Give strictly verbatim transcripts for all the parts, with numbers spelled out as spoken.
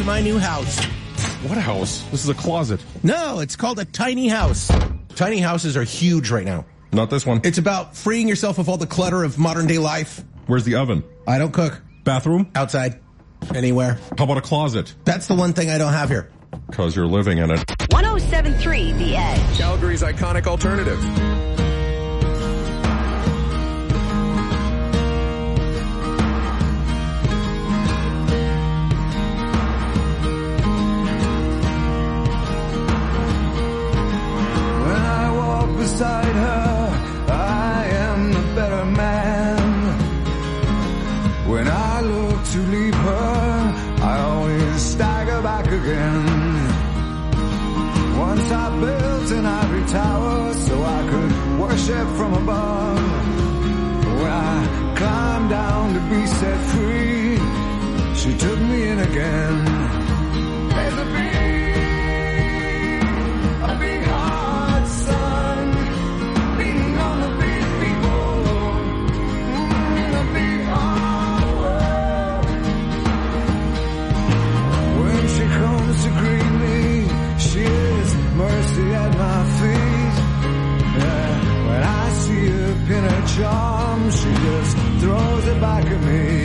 my new house. What house? This is a closet. No, it's called a tiny house. Tiny houses are huge right now. Not this one. It's about freeing yourself of all the clutter of modern day life. Where's the oven? I don't cook. Bathroom? Outside. Anywhere. How about a closet? That's the one thing I don't have here. Because you're living in it. one oh seven point three The Edge. Calgary's iconic alternative. When I walk beside her, I am a better man. When I look to leave her, I always stagger back again. Once I built an ivory tower so I could worship from above. When I climbed down to be set free, she took me in again. There's a big, a big heart, son, beating on the big people in a big hard world. When she comes to greet me, she is mercy at my feet. Yeah, when I see her pin her charm, she just throws it back at me.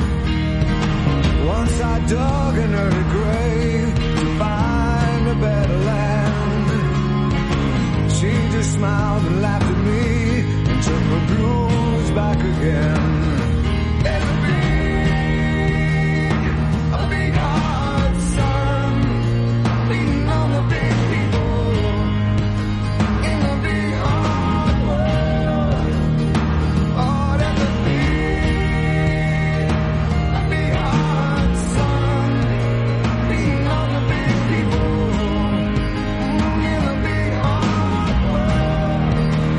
Once I dug an early grave to find a better land. She just smiled and laughed at me and took her blues back again. There's a big, a big heart, son, beating on the big people in the big hard world. Oh, there's a big, a big heart, son, beating on the big people in the big hard world.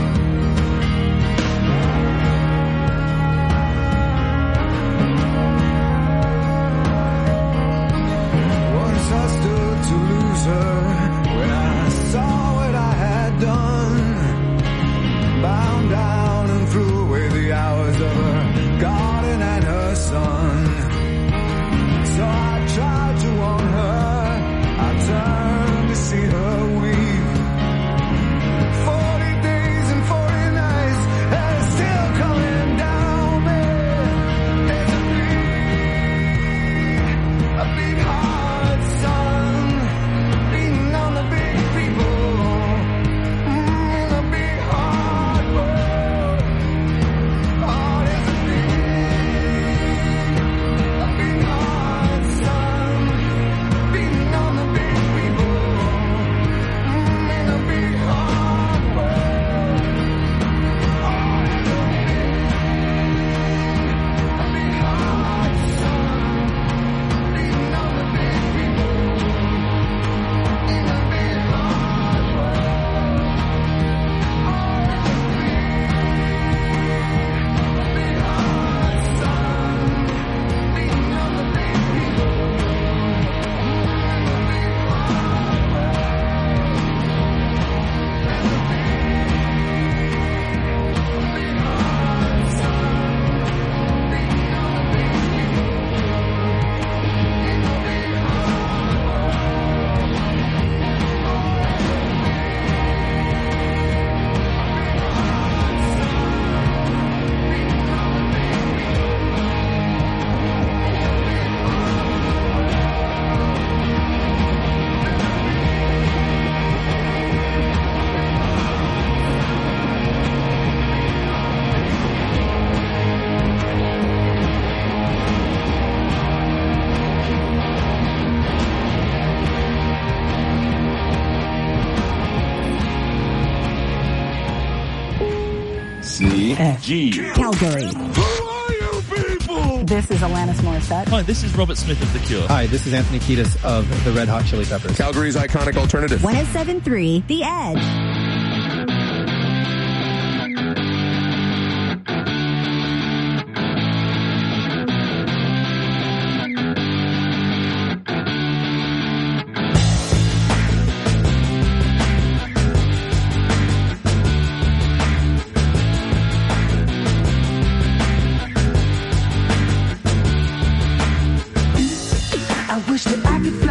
Once I stood to lose her when I saw what I had done. Bound down and threw away the hours of her garden and her son. So I tried to warn her, I turned to see her weep. Forty days and forty nights, and it's still coming down, man. There's a big, a big heart, son, beating on the big people mm, in a big hard world. Oh, there's a big, a big heart, son, beating on the big people mm, in a big hard world. Oh, there's a big, a big heart, son, beating on the big people in a big hard world. Oh, there's a big, a big heart, son, beating on the big people in a big hard C G Calgary. Who are you people? This is Alanis Morissette. Hi, this is Robert Smith of The Cure. Hi, this is Anthony Kiedis of the Red Hot Chili Peppers. Calgary's iconic alternative. one oh seven point three The Edge. I wish that I could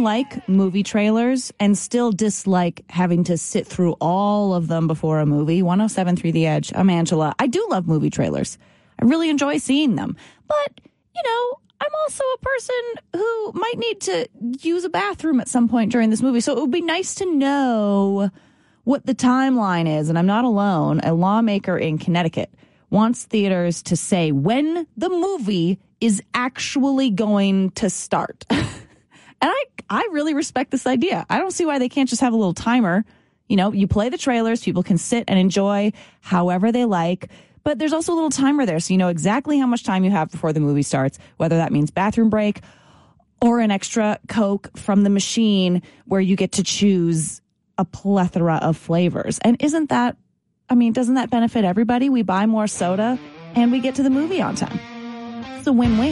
like movie trailers and still dislike having to sit through all of them before a movie. one oh seven point three The Edge. I'm Angela. I do love movie trailers. I really enjoy seeing them. But, you know, I'm also a person who might need to use a bathroom at some point during this movie. So it would be nice to know what the timeline is. And I'm not alone. A lawmaker in Connecticut wants theaters to say when the movie is actually going to start. And I, I really respect this idea. I don't see why they can't just have a little timer. You know, you play the trailers, people can sit and enjoy however they like. But there's also a little timer there, so you know exactly how much time you have before the movie starts, whether that means bathroom break or an extra Coke from the machine where you get to choose a plethora of flavors. And isn't that, I mean, doesn't that benefit everybody? We buy more soda and we get to the movie on time. It's a win-win.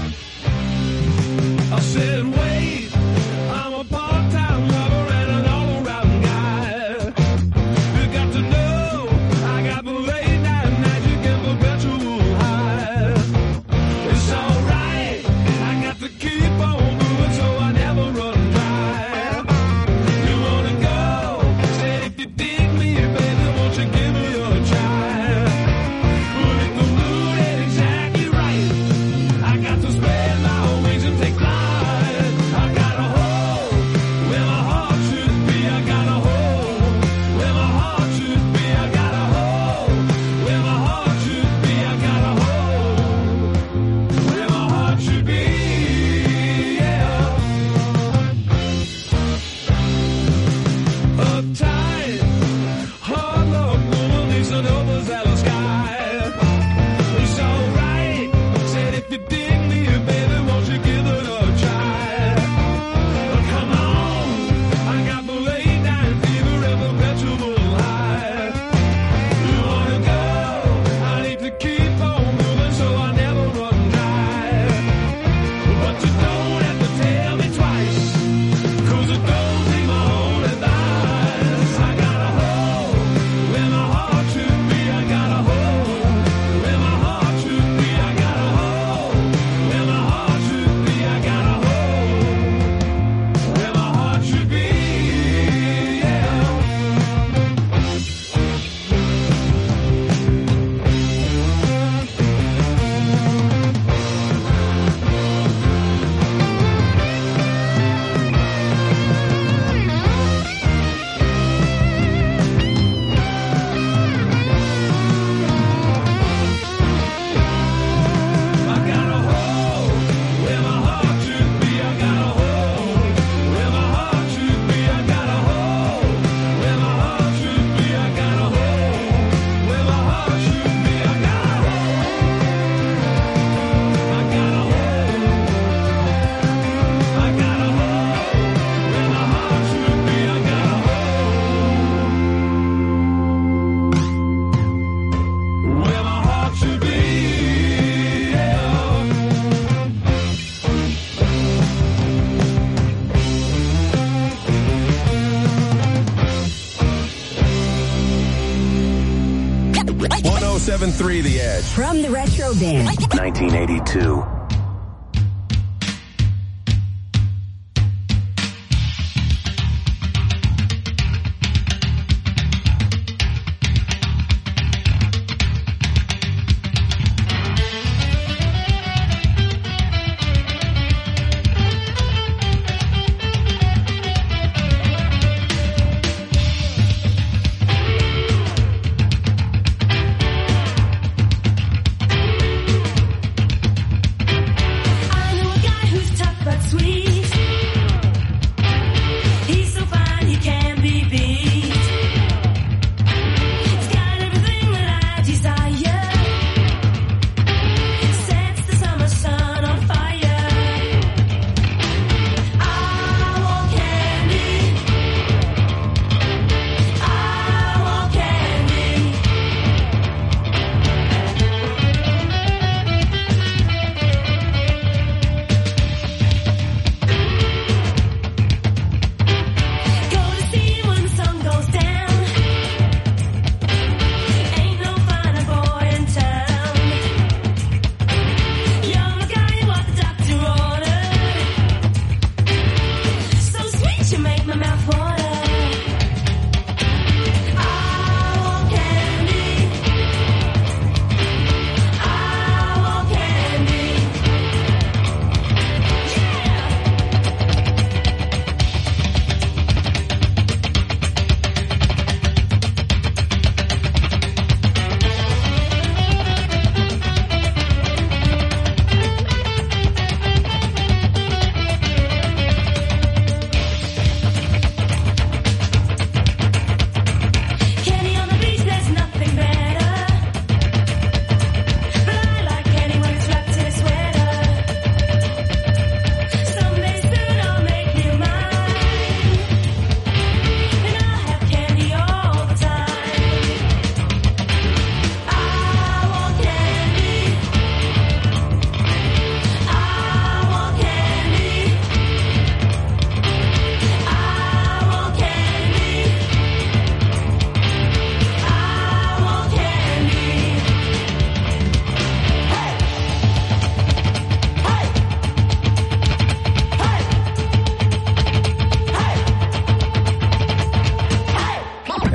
I said, wait, I'm a part-time lover and an all-around guy. You got to know, I got the late night magic and perpetual high. It's alright, I got to keep on moving so I never run dry. You wanna go? Said if you dig me, baby, won't you give me a try? Well, if the mood ain't exactly right, I got to spread my wings and take flight. I got a hole where my heart should be. I got a hole where my heart should be. I got a hole where my heart should be. I got a hole where my heart should be. Yeah. Uptight, hard luck woman needs an overzealous guy. It's alright. Said if you dig me, baby, won't you give it a try? But come on, I got the late night fever and perpetual high. You wanna go? I need to keep on moving so I never run dry. But you don't have to tell me twice, 'cause it don't take my whole advice. I got a hole where my heart should be. I got a hole where my heart should be. I got a hole where my heart should be. I got a hole where my heart should be. Yeah. I got a hole where my heart should be. I got a hole where my heart should be. I got a hole where my heart should be. I got a hole where my heart should be. I got a hole. I got a hole. I got a hole where my heart should be. I got a hole where my heart should be. Yeah. one oh seven point three The Edge. From the Retro Bin. nineteen eighty-two.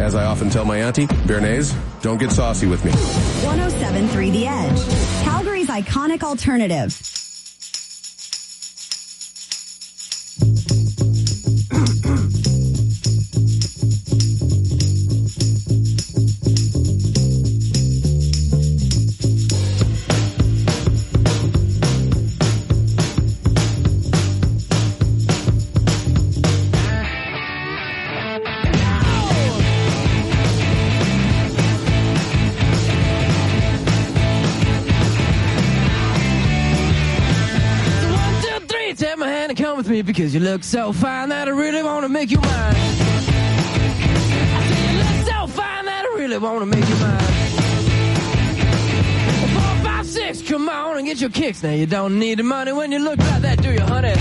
As I often tell my auntie, Bernays, don't get saucy with me. one oh seven point three The Edge. Calgary's iconic alternative. Me because you look so fine that I really want to make you mine. I say you look so fine that I really want to make you mine. Four, five, six, come on and get your kicks. Now you don't need the money when you look like that, do you, honey?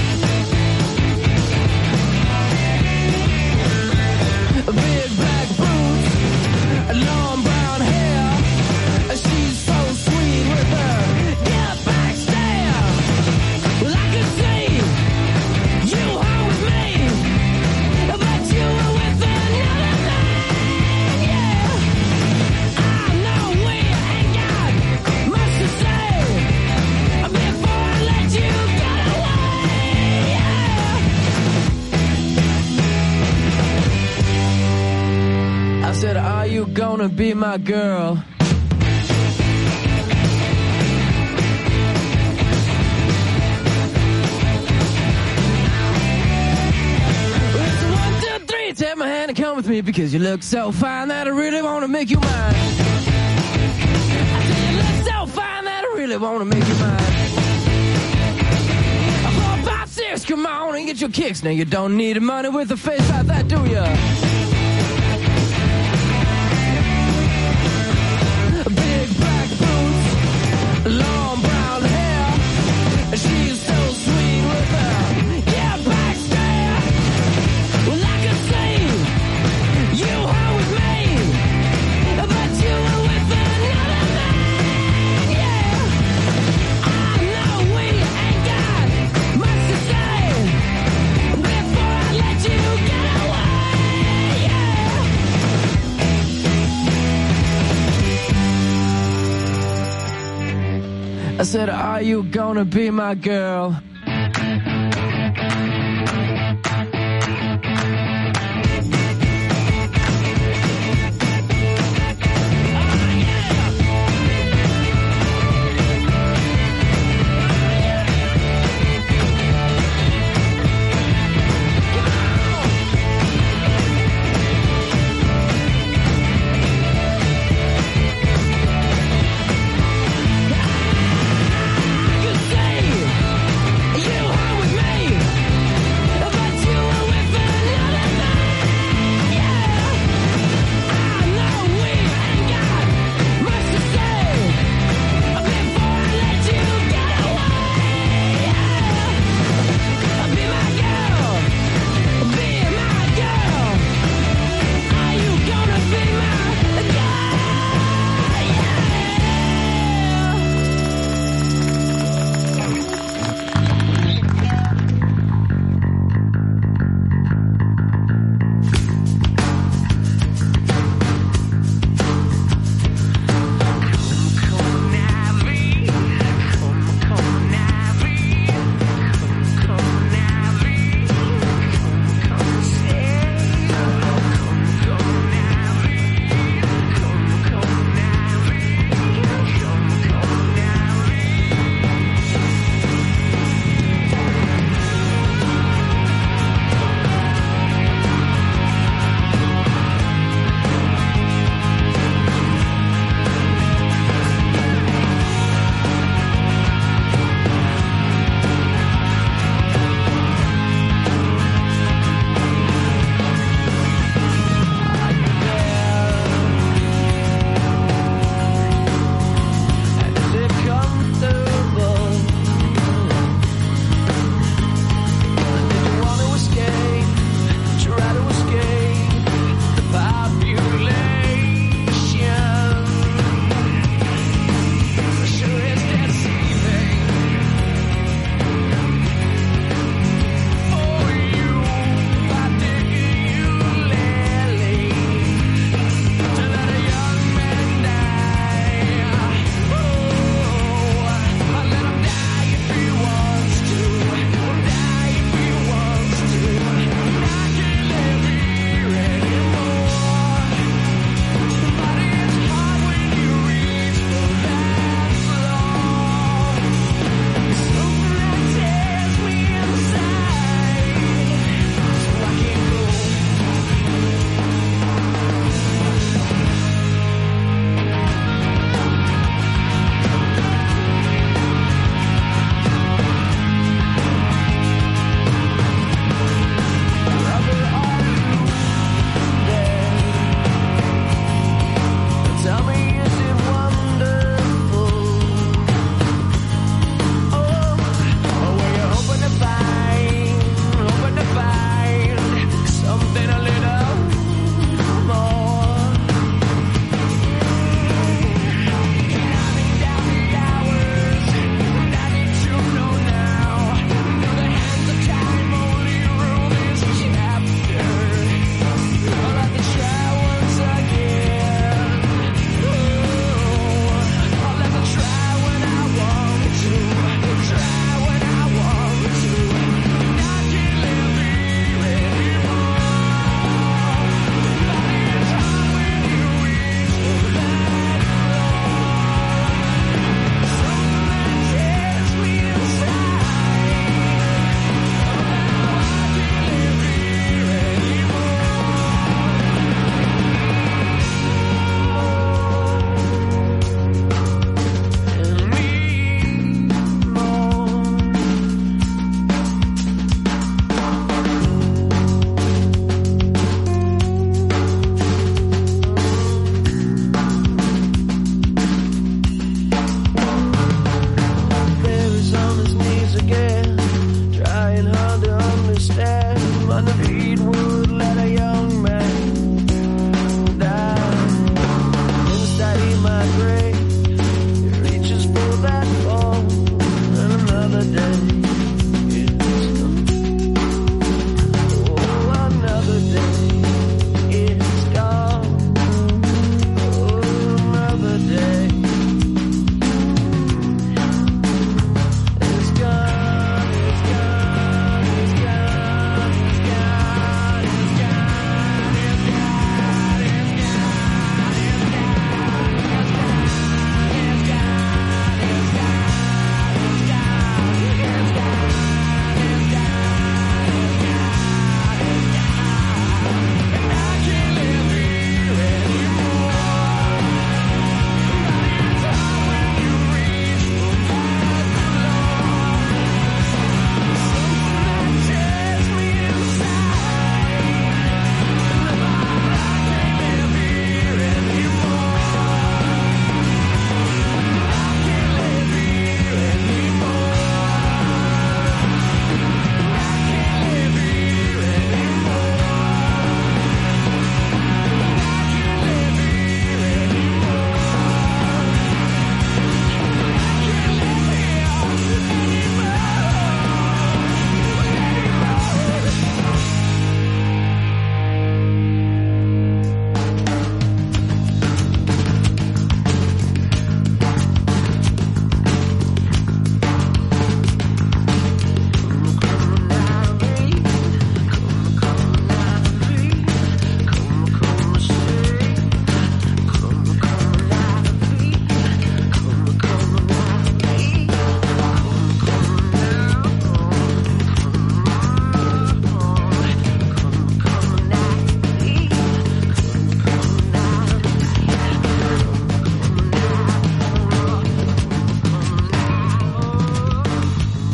Big black boots, long brown hair. She's so sweet with her get back stare. Well, I can see you are with me, but you were with another man, yeah. I know we ain't got much to say before I let you get away, yeah. I said, are you gonna be my girl? Take my hand and come with me because you look so fine that I really want to make you mine. I say you look so fine that I really want to make you mine. Four, five, six, come on and get your kicks. Now you don't need the money with a face like that, do ya? Big black boots, long brown hair. She's so sweet with her. Yeah, backstare. Well, I can see you are with me, but you were with another man, yeah. I know we ain't got much to say before I let you get away, yeah. I said, are you gonna be my girl?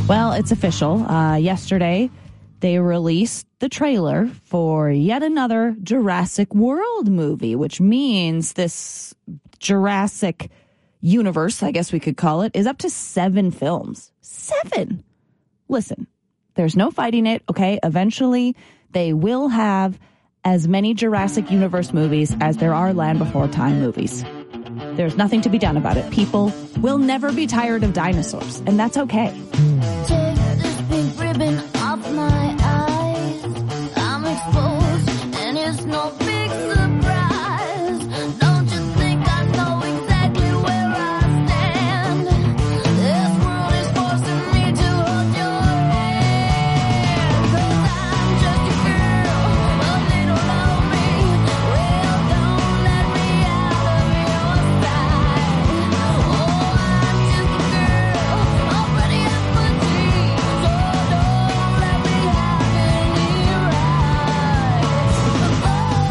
Well, it's official. Uh, yesterday, they released the trailer for yet another Jurassic World movie, which means this Jurassic universe, I guess we could call it, is up to seven films. Seven! Listen, there's no fighting it, okay? Eventually, they will have as many Jurassic Universe movies as there are Land Before Time movies. There's nothing to be done about it. People will never be tired of dinosaurs, and that's okay. Take this pink ribbon off my eyes. I'm exposed, and it's no big surprise. Don't you think I know exactly where I stand? This world is forcing me to hold your hand. 'Cause I'm just a girl, a little lonely. Well, don't let me out of your sight. Oh, I'm just a girl, already at my dreams. So don't let me have any rights. Oh,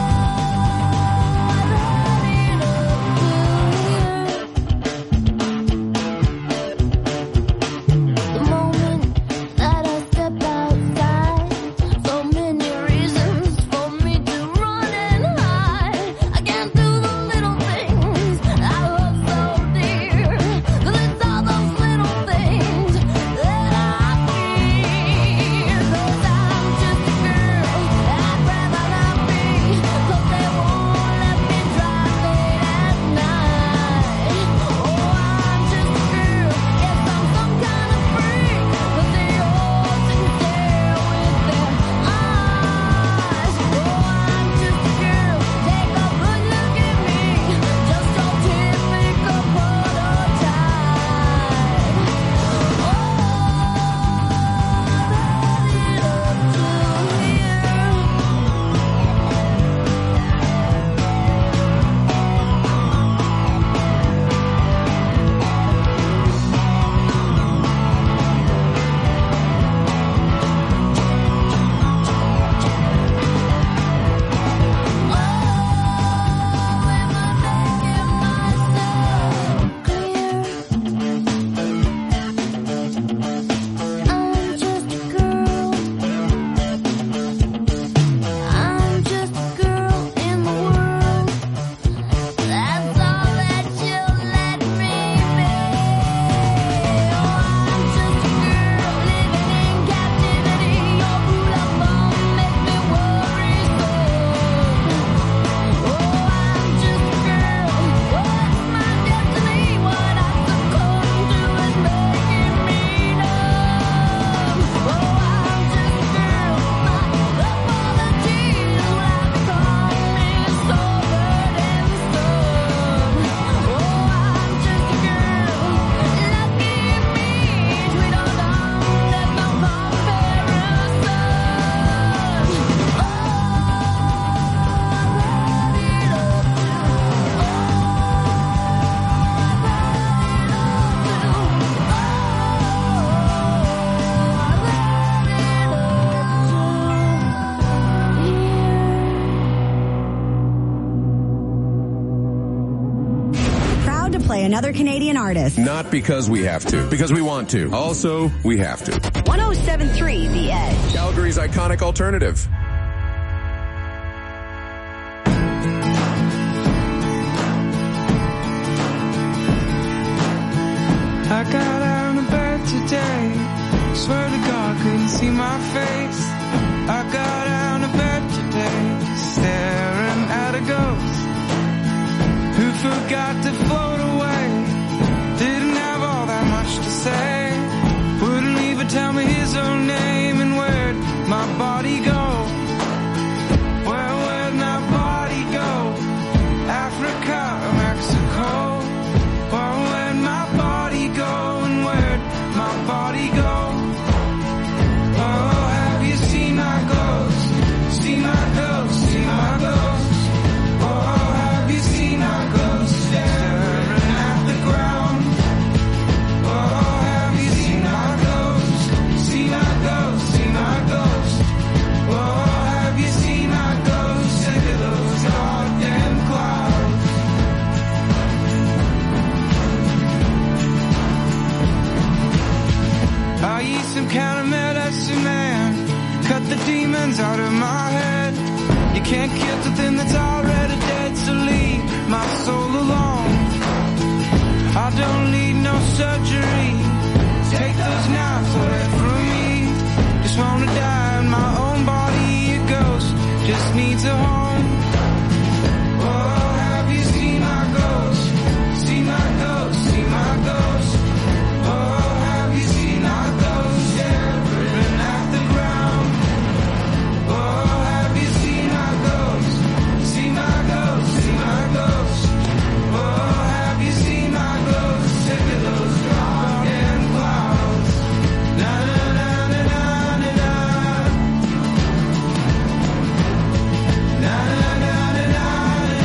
I let it up to you. The moment that I step outside, so many reasons for me to run and hide. I can't do the little things I love so dear. 'Cause it's all those little things that I fear. 'Cause I'm just a girl, I'd rather not be. 'Cause they won't let me drive late at night. Oh, I'm just a girl, yes, I'm some kind of freak. 'Cause they all sit there with their eyes. Oh, I'm just a girl, take a good look at me. Just your typical prototype. Oh, I'm just a girl. I'm just a girl in the world. That's all that you'll let me be. Oh, I'm just a girl living in captivity. Your brutal bone makes me worry so. Oh, I'm just a girl. What's my destiny? What I succumb to is making me numb. Oh, I'm just a girl. My apologies will have become me so burdensome. Oh, I'm just a girl. Lucky me, sweet old home, there's no comparison. Oh, I Proud to play another Canadian artist. Not because we have to, because we want to. Also, we have to. one oh seven point three The Edge. Calgary's iconic alternative. I got out of bed today. Swear to God, couldn't see my face. I got out of bed today, staring at a ghost who forgot to float away. Didn't have all that much to say. Wouldn't even tell me his own name. And where'd my body go? Where would my body go? Africa or Mexico? Where would my body go? And where'd my body go? Oh, have you seen my ghost? See my ghost, see my ghost. Oh, have you seen my ghost staring at the ground? Oh, have some kind of medicine man. Cut the demons out of my head. You can't kill the thing that's already dead, so leave my soul alone. I don't need no surgery. Take those knives away from me. Just wanna die in my own body. A ghost just needs a home. Oh, have you seen my ghost? See my ghost, see my ghost. Oh, have you seen my ghost? Yeah, burning at the ground. Oh, have you seen my ghost? See my ghost, see my ghost. Oh, have you seen my ghost? Sick of those dark clouds. Na na na na na na na. Na na na na na na.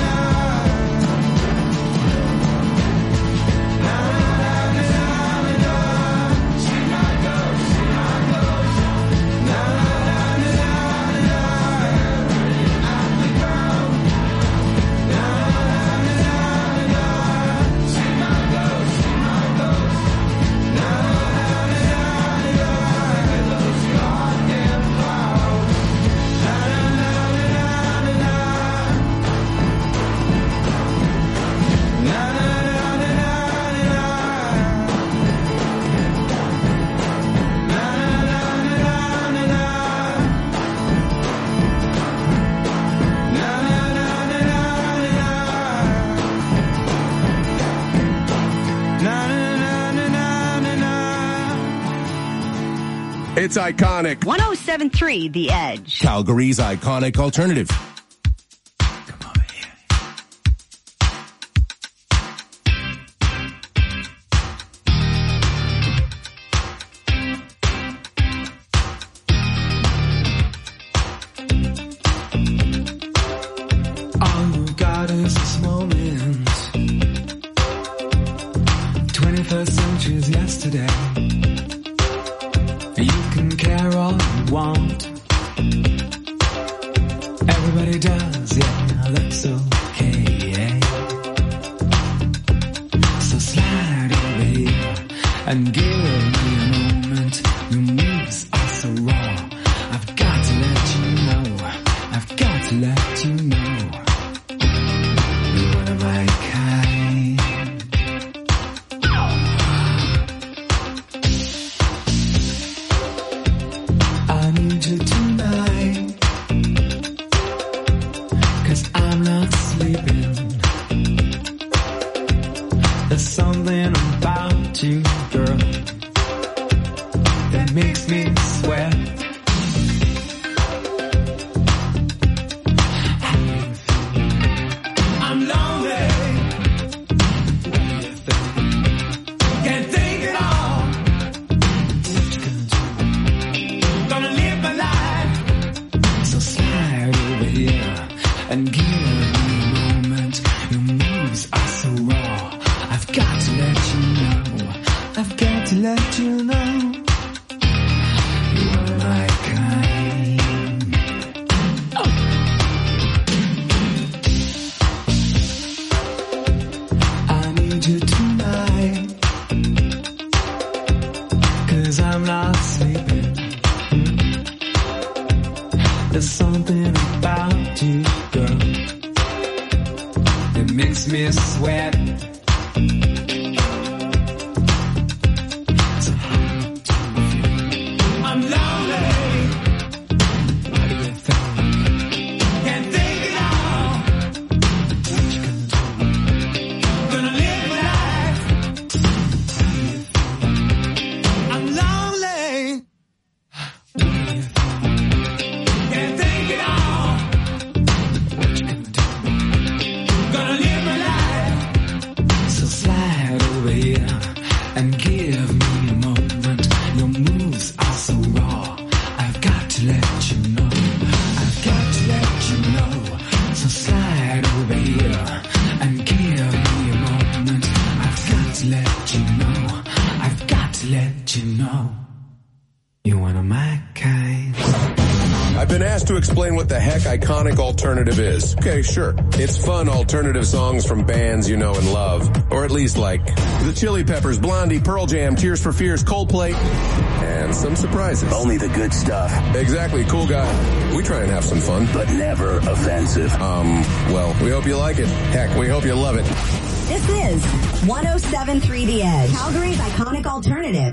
Na na na na na na. See my ghost, see my ghost. Na na na na na na. Burning at the ground. Na na na na na. See my ghost, see my ghost. Na na na na na. Those goddamn clouds. Na na na na na na. Na na na na na na. Na na na na na na. Na na na na na na. Na na na na na na. It's iconic. one oh seven point three The Edge. Calgary's iconic alternative. All you got is this moment. twenty-first century's yesterday. You can care all you want. Everybody does, yeah, that's okay. So slide over here and give me a moment. Your moves are so raw. I've got to let you know. I've got to let you know. You're one of my kind. I need you tonight. 'Cause I'm not sleeping. There's something about you, girl, that makes me sweat. I'm lonely. Can't think at all. Gonna live my life. So slide over here and give me a moment. Your moves are so raw. I've got to let you know. I've got to let you know. You are my kind. Oh. I need you tonight. 'Cause I'm not sleeping. There's something about you, girl, that makes me sweat. So how do you feel? I'm lonely. What do you think? Can't think at all. What you gonna do? Gonna live my life. How do you feel? I'm lonely. What do you think? Can't think at all. What you gonna do? Gonna live my life. So slide over here and give me a moment. Your moves are so raw. I've got to let you know. I've got to let you know. So slide over here and give me a moment. I've got to let you know. I've got to let you know. You're one of my kind. I've been asked to explain what the heck iconic alternative is. Okay, sure. It's fun alternative songs from bands you know and love. Or at least like the Chili Peppers, Blondie, Pearl Jam, Tears for Fears, Coldplay, and some surprises. Only the good stuff. Exactly, cool guy. We try and have some fun. But never offensive. Um, well, we hope you like it. Heck, we hope you love it. This is one oh seven point three The Edge, Calgary's iconic alternative.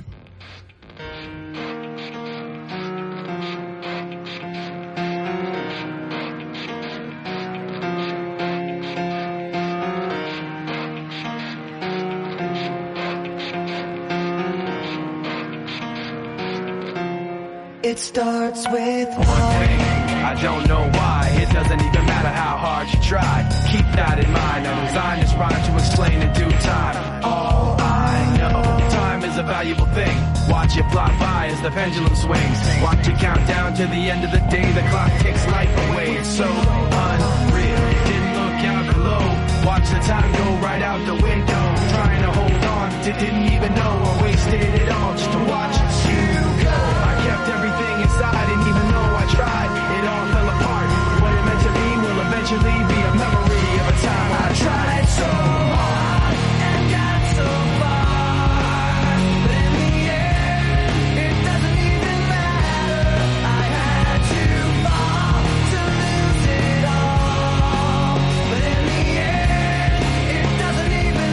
It starts with one thing, I don't know why. It doesn't even matter how hard you try. Keep that in mind. I designed this rhyme to explain in due time. All I know, time is a valuable thing. Watch it fly by as the pendulum swings. Watch it count down to the end of the day. The clock takes life away. It's so unreal. Didn't look out below. Watch the time go right out the window. Trying to hold on to didn't even know I wasted it all just to watch you go. I kept everything inside, and even though I tried, it all fell apart. What it meant to be will eventually be a memory of a time I tried so hard and got so far. But in the end, it doesn't even matter. I had to fall to lose it all. But in the end, it doesn't even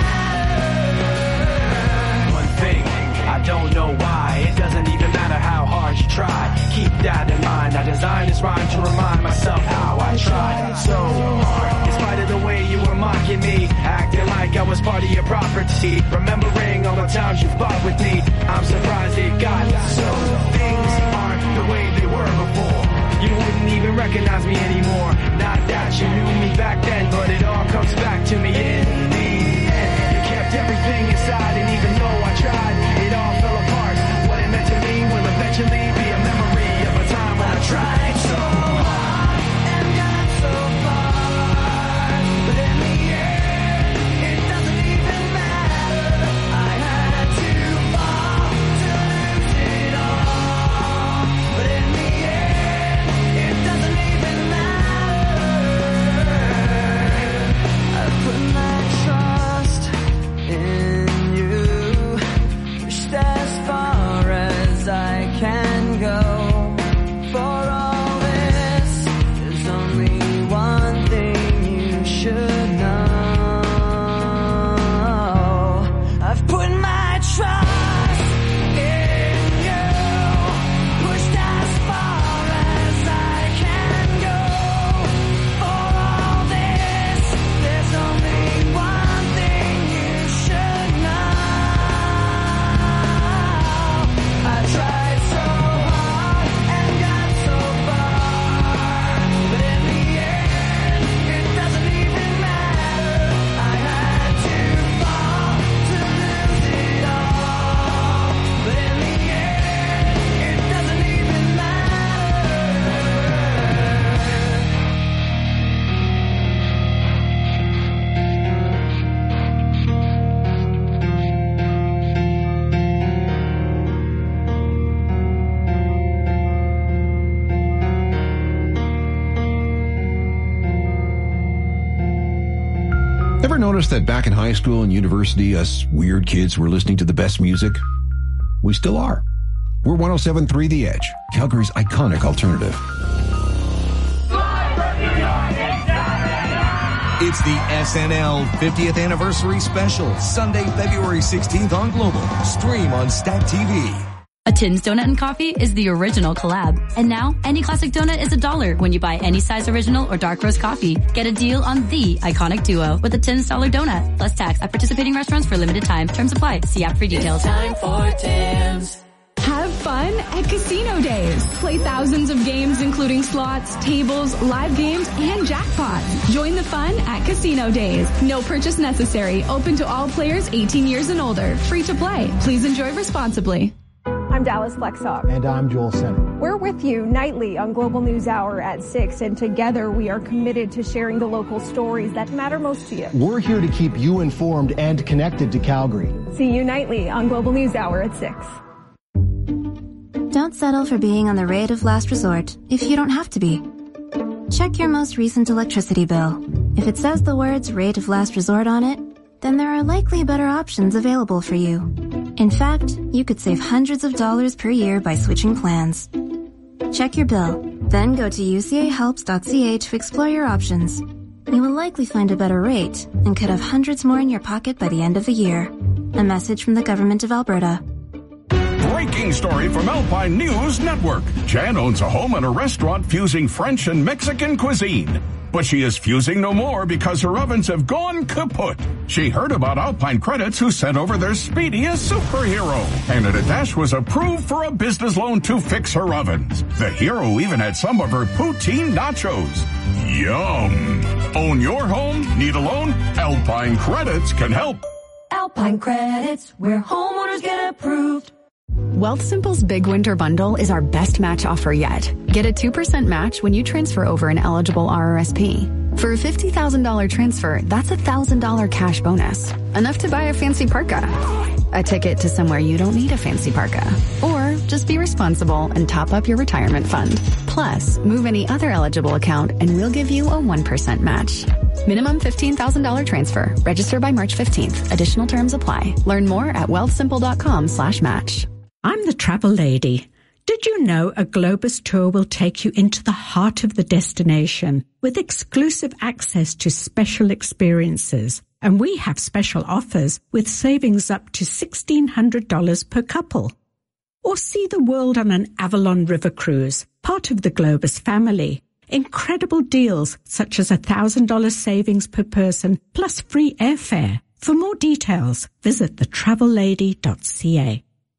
matter. One thing, I don't know why. It doesn't even matter how hard you try. Keep that in mind. I designed this rhyme to remind myself how I tried so hard. In spite of the way you were mocking me, acting like I was part of your property. Remembering all the times you fought with me, I'm surprised it got so. Things aren't the way they were before. You wouldn't even recognize me anymore. Not that you knew me back then, but it all comes back to me in the end. You kept everything inside, and even though I tried, it all fell apart. What it meant to me will eventually be a memory of a time when I tried so hard and got so far. But in the end, it doesn't even matter. I had to fall to lose it all. But in the end, it doesn't even matter. I put my trust in you, pushed as far as I can go. For all this, there's only one thing you should know. I've put my trust in you, pushed as far as I can go. For all this, there's only one thing you should know. I tried so hard and got so far, but in the end, it doesn't even matter. I had to fall to lose it all, but in the end, it doesn't even matter. Ever notice that back in high school and university, us weird kids were listening to the best music? We still are. We're one oh seven point three The Edge, Calgary's iconic alternative. It's the S N L fiftieth Anniversary Special, Sunday, February sixteenth on Global. Stream on Stat T V. A Tim's Donut and Coffee is the original collab. And now, any classic donut is a dollar when you buy any size original or dark roast coffee. Get a deal on the iconic duo with a Tim's Dollar Donut, plus tax at participating restaurants for limited time. Terms apply. See app for details. It's time for Tim's. Have fun at Casino Days. Play thousands of games including slots, tables, live games, and jackpots. Join the fun at Casino Days. No purchase necessary. Open to all players eighteen years and older. Free to play. Please enjoy responsibly. I'm Dallas Flexhawk. And I'm Joel Center. We're with you nightly on Global News Hour at six, and together we are committed to sharing the local stories that matter most to you. We're here to keep you informed and connected to Calgary. See you nightly on Global News Hour at six. Don't settle for being on the rate of last resort if you don't have to be. Check your most recent electricity bill. If it says the words rate of last resort on it, then there are likely better options available for you. In fact, you could save hundreds of dollars per year by switching plans. Check your bill, then go to u c a helps dot c a to explore your options. You will likely find a better rate and could have hundreds more in your pocket by the end of the year. A message from the Government of Alberta. Breaking story from Alpine News Network. Jan owns a home and a restaurant fusing French and Mexican cuisine. But she is fusing no more because her ovens have gone kaput. She heard about Alpine Credits, who sent over their speediest superhero. Canada Dash was approved for a business loan to fix her ovens. The hero even had some of her poutine nachos. Yum! Own your home? Need a loan? Alpine Credits can help. Alpine Credits, where homeowners get approved. Wealthsimple's Big Winter Bundle is our best match offer yet. Get a two percent match when you transfer over an eligible R R S P. For a fifty thousand dollars transfer, that's a one thousand dollars cash bonus. Enough to buy a fancy parka. A ticket to somewhere you don't need a fancy parka. Or just be responsible and top up your retirement fund. Plus, move any other eligible account and we'll give you a one percent match. Minimum fifteen thousand dollars transfer. Register by March fifteenth. Additional terms apply. Learn more at wealthsimple.com slash match. I'm the travel lady. Did you know a Globus tour will take you into the heart of the destination with exclusive access to special experiences? And we have special offers with savings up to sixteen hundred dollars per couple. Or see the world on an Avalon River cruise, part of the Globus family. Incredible deals such as one thousand dollars savings per person plus free airfare. For more details, visit the travel lady dot c a.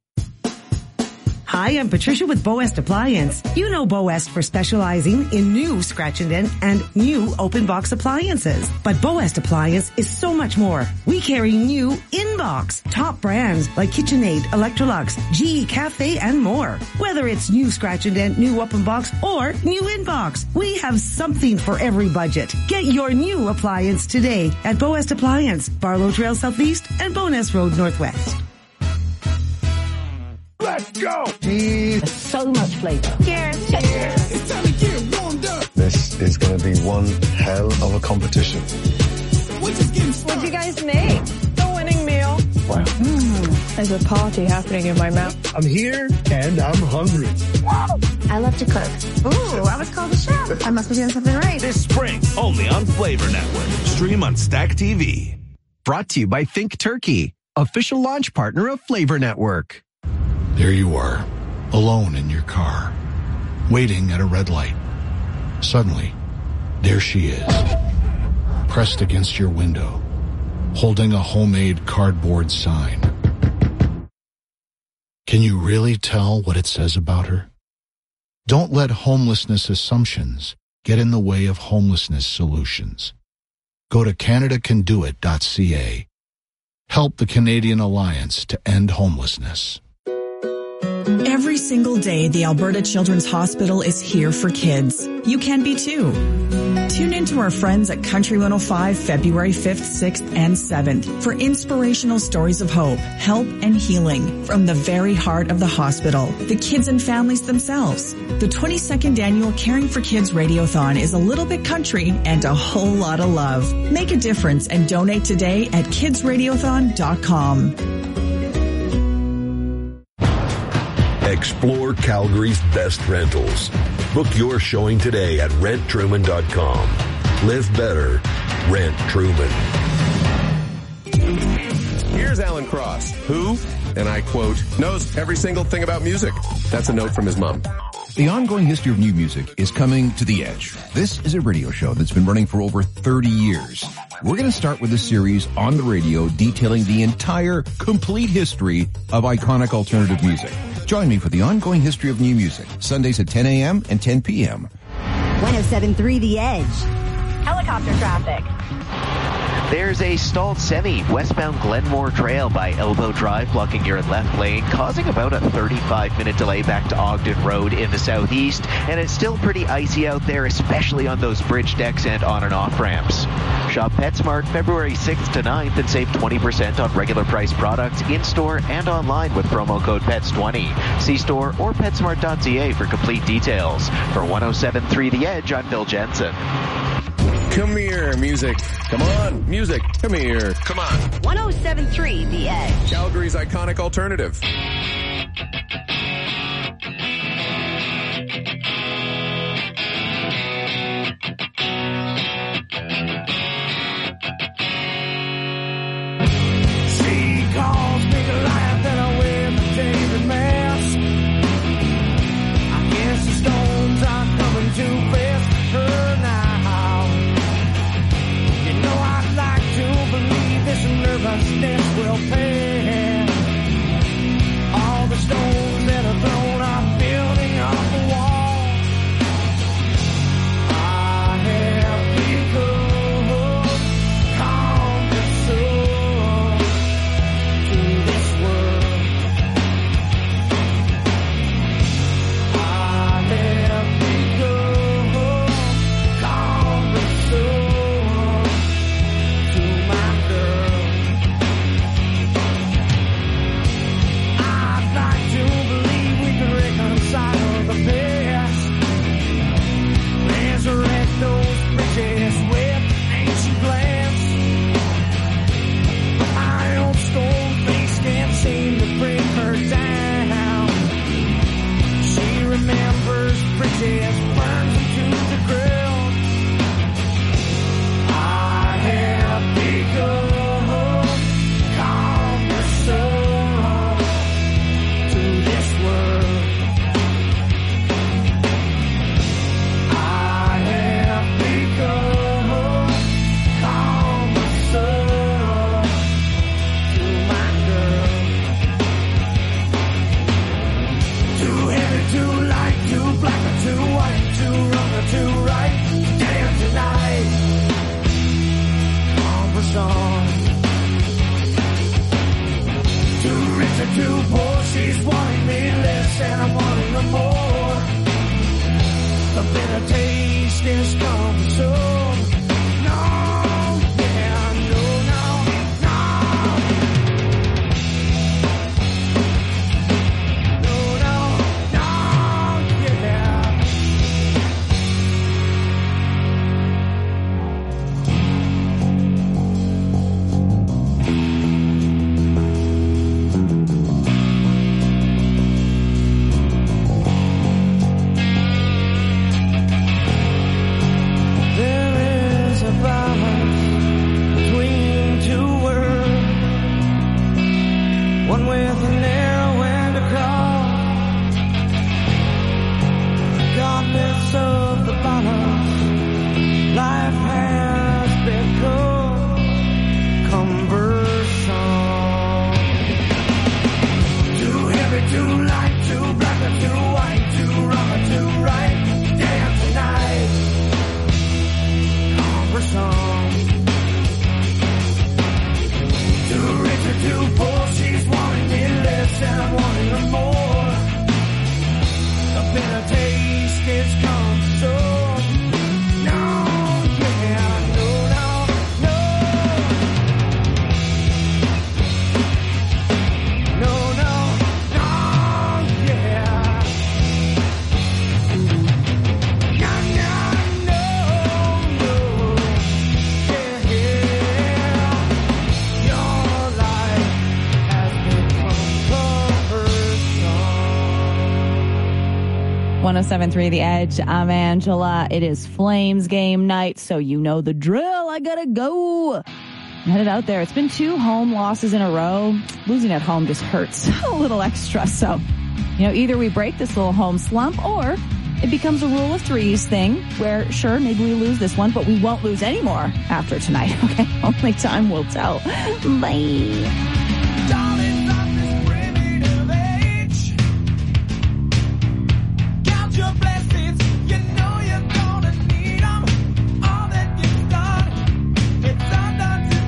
Hi, I'm Patricia with Boest Appliance. You know Boest for specializing in new scratch and dent and new open box appliances. But Boest Appliance is so much more. We carry new in-box, top brands like KitchenAid, Electrolux, G E Cafe, and more. Whether it's new scratch and dent, new open box, or new in-box, we have something for every budget. Get your new appliance today at Boest Appliance, Barlow Trail Southeast and Bowness Road Northwest. Let's go! There's so much flavor. Cheers. Cheers. It's time to get warmed up. This is going to be one hell of a competition. What'd you guys make? The winning meal. Wow. Mm, there's a party happening in my mouth. I'm here and I'm hungry. I love to cook. Ooh, I was called a chef. I must be doing something right. This spring, only on Flavor Network. Stream on Stack T V. Brought to you by Think Turkey, official launch partner of Flavor Network. There you are, alone in your car, waiting at a red light. Suddenly, there she is, pressed against your window, holding a homemade cardboard sign. Can you really tell what it says about her? Don't let homelessness assumptions get in the way of homelessness solutions. Go to canada can do it dot c a. Help the Canadian Alliance to End Homelessness. Every single day, the Alberta Children's Hospital is here for kids. You can be too. Tune in to our friends at Country one oh five February fifth, sixth, and seventh for inspirational stories of hope, help, and healing from the very heart of the hospital, the kids and families themselves. The twenty-second annual Caring for Kids Radiothon is a little bit country and a whole lot of love. Make a difference and donate today at kids radiothon dot com. Explore Calgary's best rentals. Book your showing today at rent truman dot com. Live better. Rent Truman. Here's Alan Cross, who, and I quote, knows every single thing about music. That's a note from his mom. The ongoing history of new music is coming to the edge. This is a radio show that's been running for over thirty years. We're going to start with a series on the radio detailing the entire, complete history of iconic alternative music. Join me for the ongoing history of new music, Sundays at ten a.m. and ten p.m. one oh seven point three The Edge. Helicopter traffic. There's a stalled semi westbound Glenmore Trail by Elbow Drive, blocking your left lane, causing about a thirty-five minute delay back to Ogden Road in the southeast. And it's still pretty icy out there, especially on those bridge decks and on and off ramps. Shop PetSmart February sixth to ninth and save twenty percent on regular price products in-store and online with promo code P E T S twenty. See store or PetSmart dot C A for complete details. For one oh seven point three The Edge, I'm Bill Jensen. Come here, music. Come on, music. Come here. Come on. one oh seven point three The Edge. Calgary's iconic alternative. She calls me the life that I wear my David mask. I guess the stones are coming too fast for her now. You know I'd like to believe this nervousness will pass. All the stones that are thrown are building up a wall. I have become calm and soul to this world. I have become calm and soul to my girl. I'd like to believe we can reconcile the past, resurrect those bridges with ancient glance. But my old stone face can't seem to bring her down. She remembers bridges, burns them to the ground. I have become calm and soul to this world. I have become calm and soul to my girl. Too heavy, too light, too black or too white, too wrong or too right. Damn tonight, conversation. Too rich or too poor, she's wanting me less and I'm wanting her more. The bitter taste is coming soon. No, yeah, no, no, no. No, no, no, yeah. There is a balance between two worlds, one with a narrow end across. Regardless of the balance, life has become cumbersome. Too heavy, too light, too black or too white, too wrong or too right. Damn tonight, conversation. Too rich or too poor, she's wanting me less and I'm wanting her more. The bitter taste is come soon. No, yeah, no, no, no. No, no, no, yeah. No, no, no, no. Yeah, yeah. Your life has become cumbersome. one oh seven point three The Edge. I'm Angela. It is Flames game night, so you know the drill. I gotta go. I'm headed out there. It's been two home losses in a row. Losing at home just hurts a little extra. So, you know, either we break this little home slump or it becomes a rule of threes thing where, sure, maybe we lose this one, but we won't lose anymore after tonight. Okay? Only time will tell. Bye. Count your blessings, you know you're gonna need 'em. All that you've done, it's undone to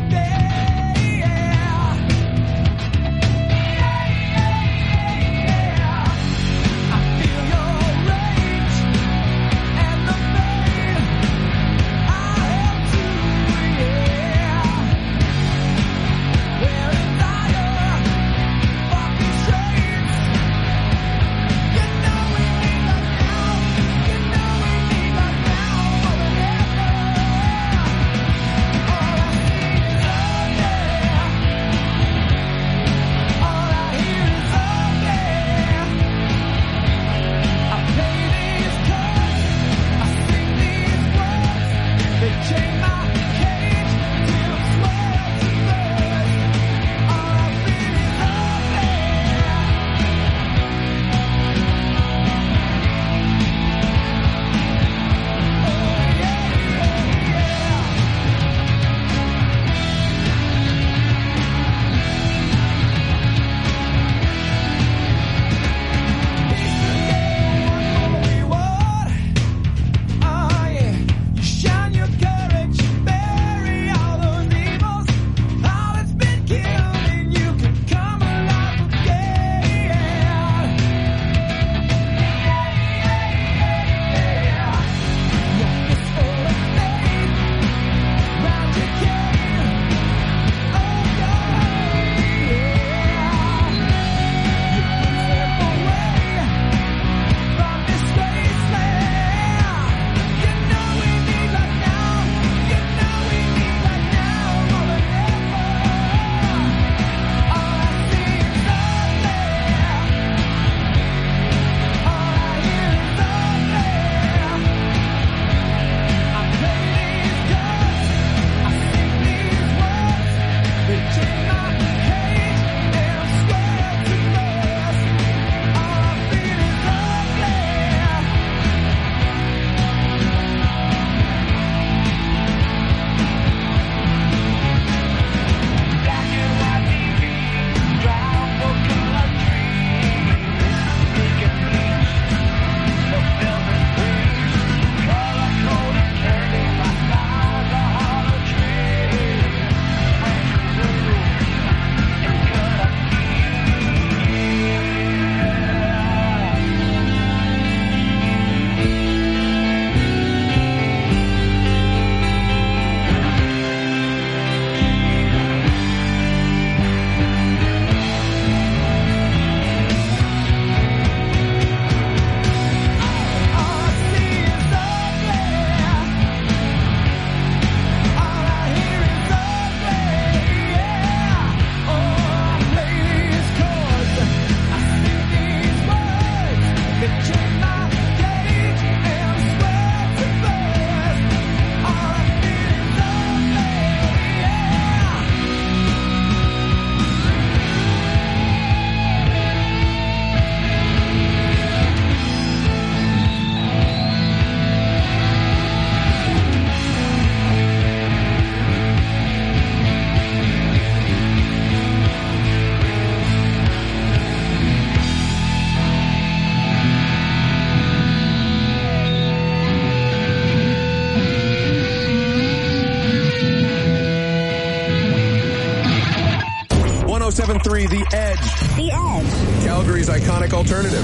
three, The Edge. The Edge. Calgary's iconic alternative.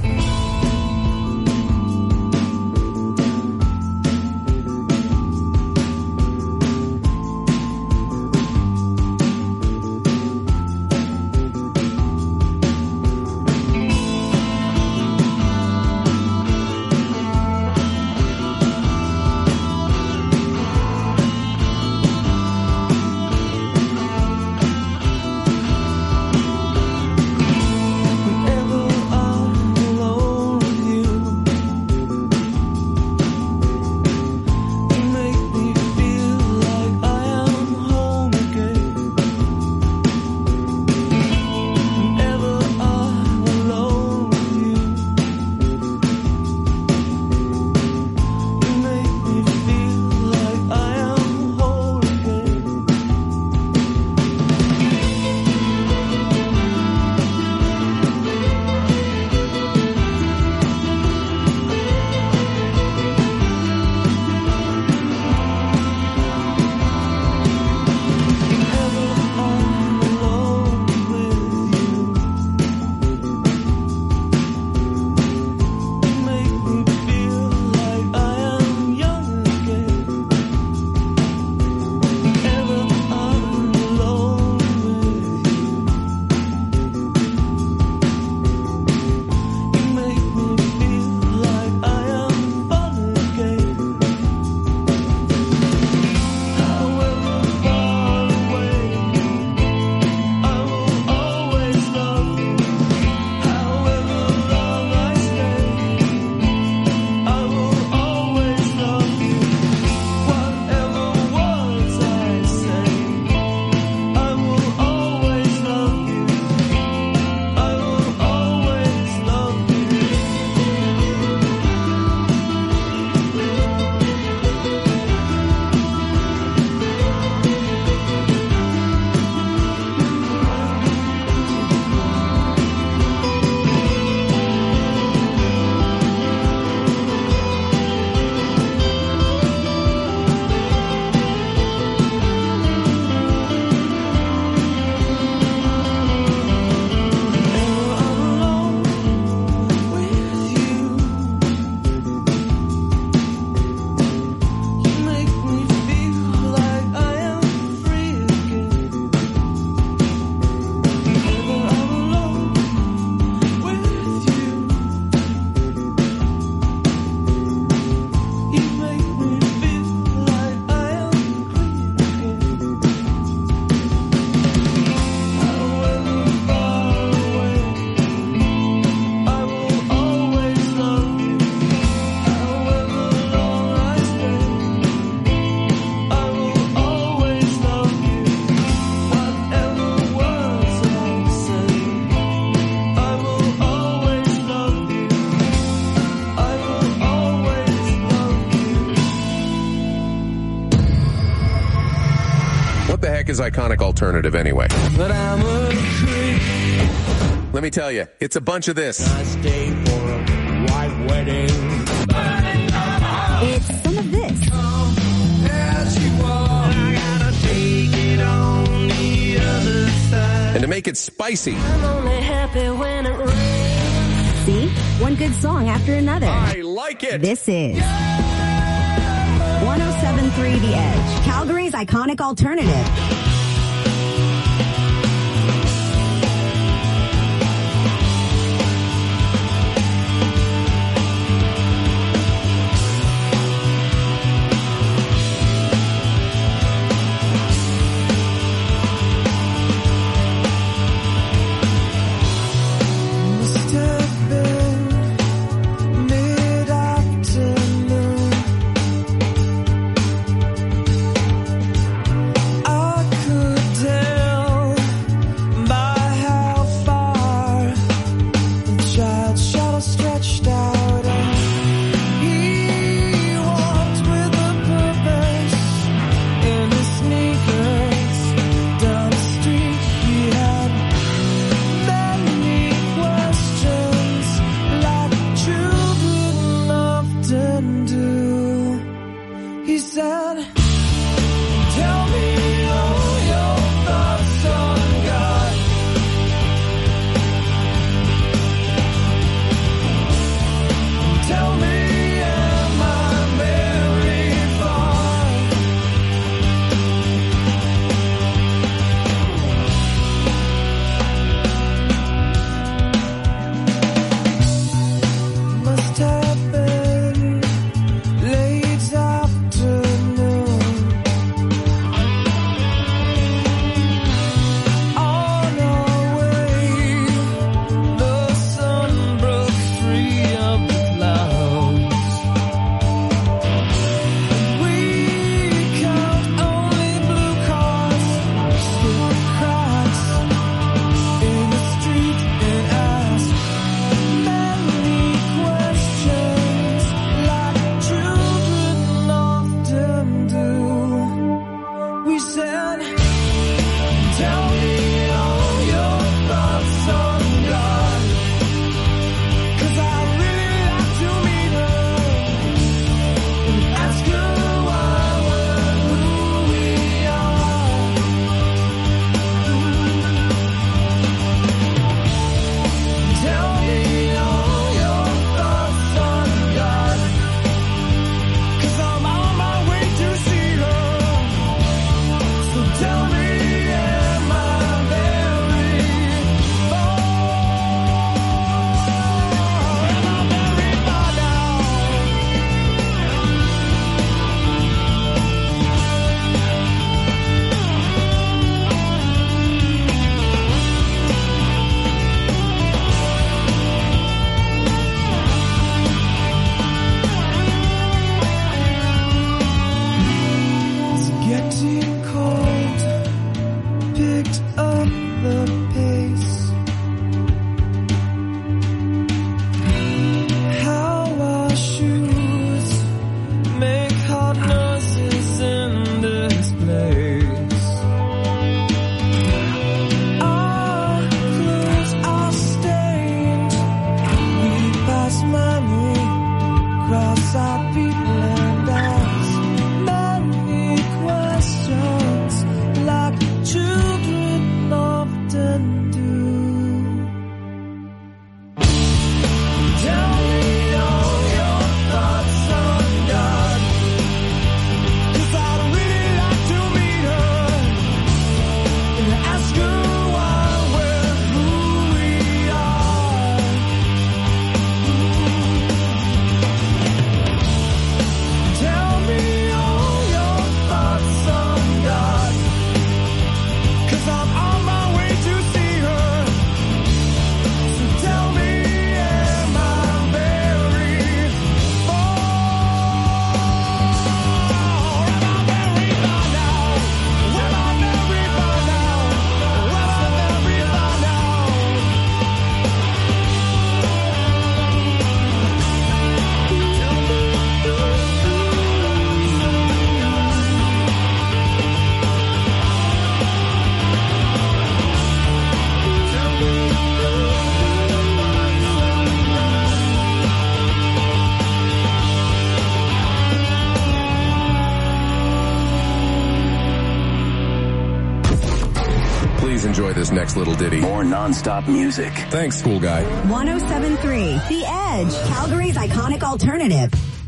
Is iconic alternative anyway. But I'm a creep. Let me tell you, it's a bunch of this. I stay for a white wedding. It's some of this. As you walk, I gotta take it on the other side. And to make it spicy, I'm only happy when it rains. See? One good song after another. I like it. This is one oh seven point three The Edge, Calgary's iconic alternative. I this next little ditty. More non-stop music. Thanks, cool guy. one oh seven point three The Edge, Calgary's iconic alternative.